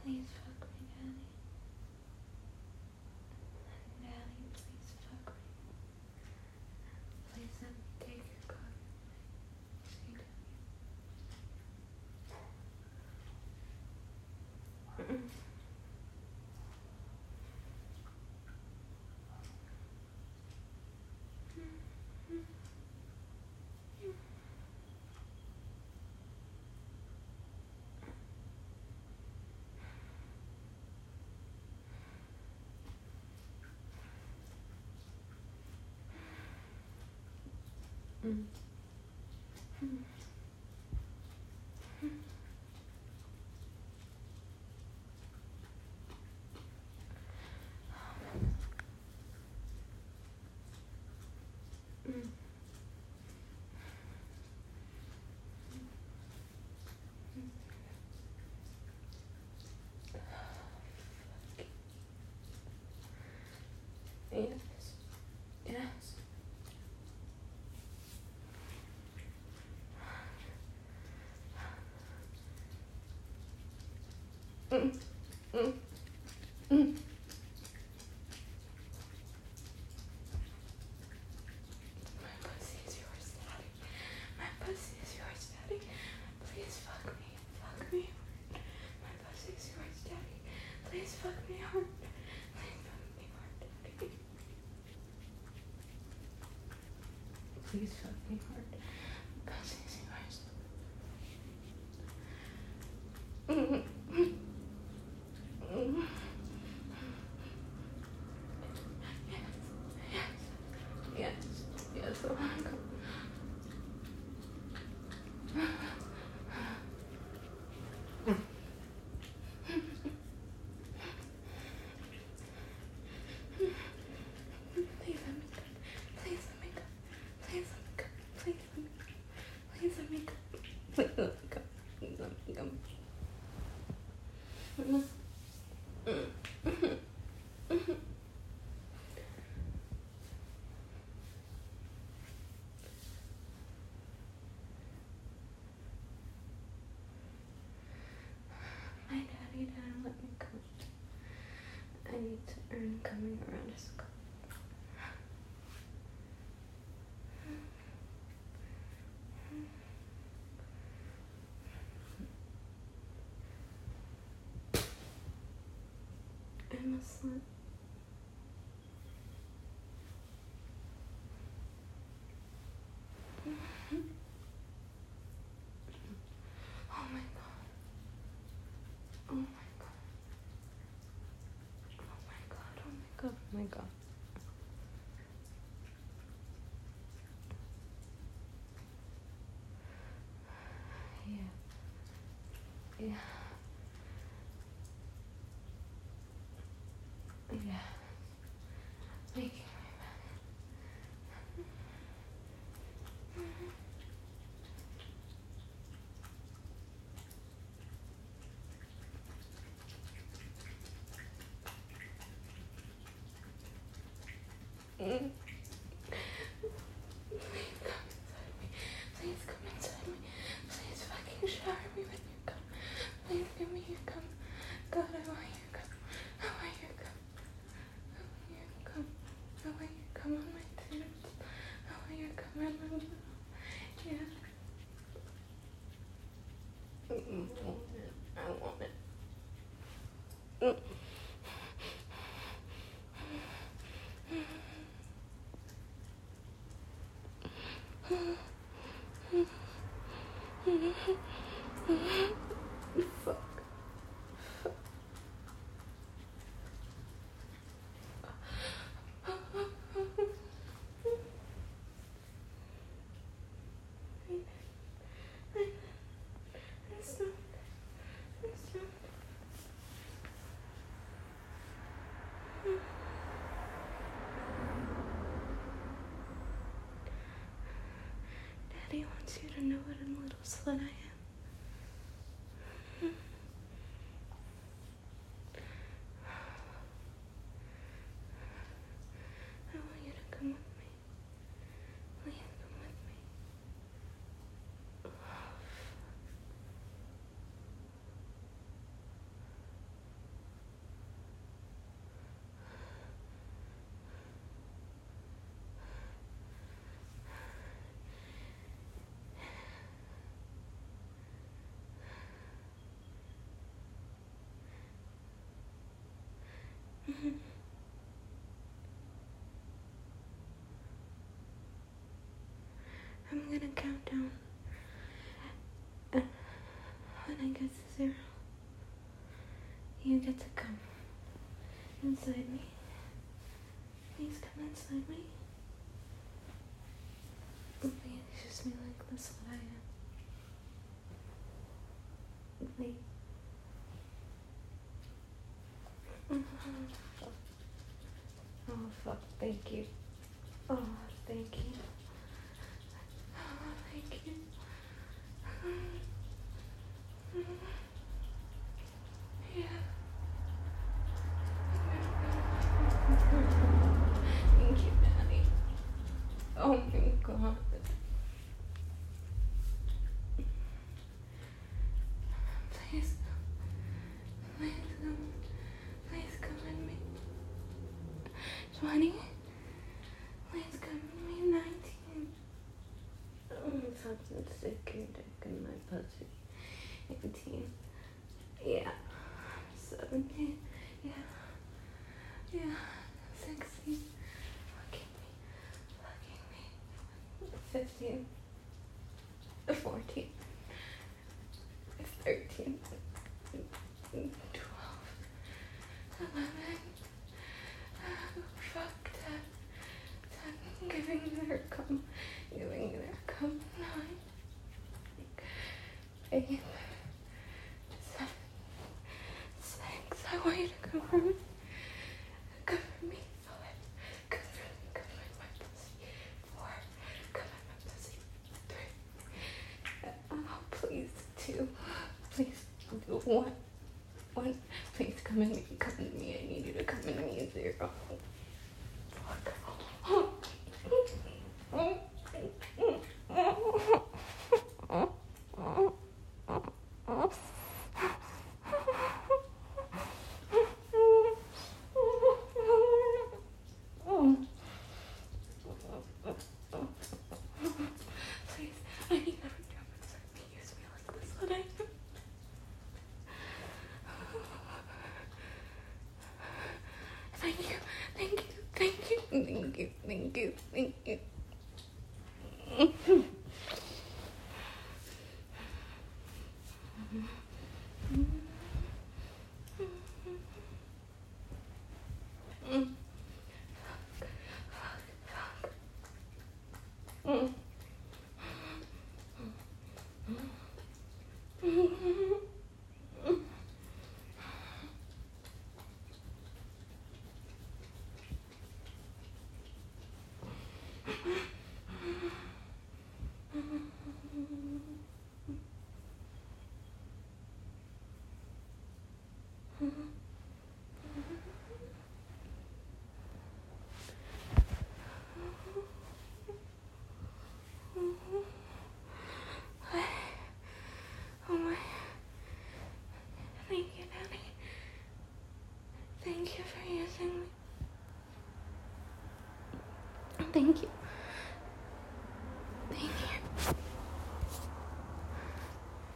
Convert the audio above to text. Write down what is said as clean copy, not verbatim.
Please fuck me, Daddy. Daddy, please fuck me. Please let me take your cock. See, Daddy. Yes. Yes. My pussy is yours, Daddy. My pussy is yours, Daddy. Please fuck me. Fuck me. My pussy is yours, Daddy. Please fuck me hard. Please fuck me hard, Daddy. Please fuck me hard. Pussy is yours. Yes. Yes. Oh my God. Please let me go. Please let me go. Please let me go. Please let me go. Please let me go. Please let me go. Please let me go. My daddy didn't let me go. I need to earn coming around his cup. I'm a slut. Oh my God. Oh my God. Oh my God. Oh my God. Oh my God. Yeah. Yeah. Yeah. Making me mad. Please come inside me. Please fucking shower me with your cum. Please give me your cum. God, I want your cum. I want your cum. I want your cum. I want your cum on my tits. I want your cum on my mouth. Yeah. I want it. Fuck. Daddy wants you to know what a little slut I am. I want you to come with me. Please come with me. down. And when I get to 0, you get to come inside me. Please come inside me. Please just me like this what I am. Please. Oh fuck, thank you. Oh, thank you. Oh, thank you. Yeah. Thank you, Daddy. Oh my God. Please. Please come with me. 20. Please come with me. 19. I'm fucking sick and dick in my pussy. 18. Yeah. 17. Yeah. Yeah. 16. Fucking me. 15. 14. 13. 12. 11. Fuck that. 10. Giving her cum. 9. 8. 7. 6. I want you to cover me. Cover me. 5. Cover my pussy. 4. Cover my pussy. 3. Oh, please. 2. Please. 1. Please come in me. Come in me. I need you to come in me. 0. Fuck. Please, I need every time inside me. Use me like this what I am. Thank you. Oh my. Thank you, Daddy. Thank you for using me. Thank you.